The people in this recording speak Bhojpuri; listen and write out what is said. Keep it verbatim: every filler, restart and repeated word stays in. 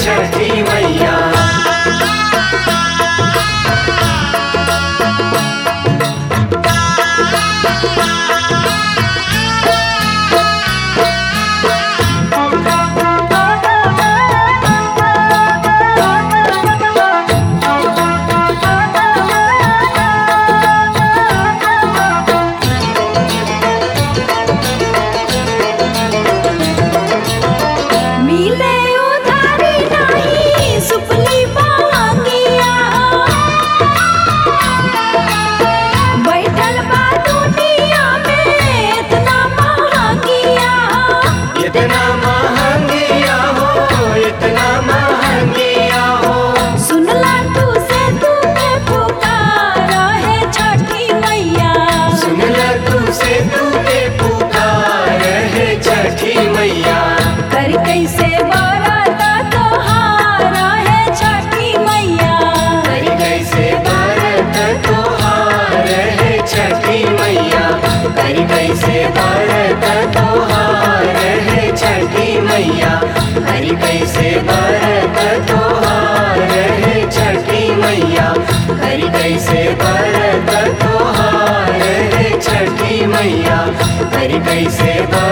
छठी मैया। मिले उधारी नहीं सुपली बांगिया, बैठल बा दुनिया में इतना महंगिया। इतना महंगिया हो, इतना महंगिया हो। सुनला तू से तू के पुकारा है छठी मैया। सुनला तू से तू के पुकार है छठी मैया। कर कैसे बरता तोहारा है छठी मैया। कर कैसे बरत तोहार है छठी मैया। कर कैसे बरत तोहार है छठी मैया। कर कैसे बरत तोहार है छठी मैया। कर कैसे बरत तोहार है छठी मैया। कर कैसे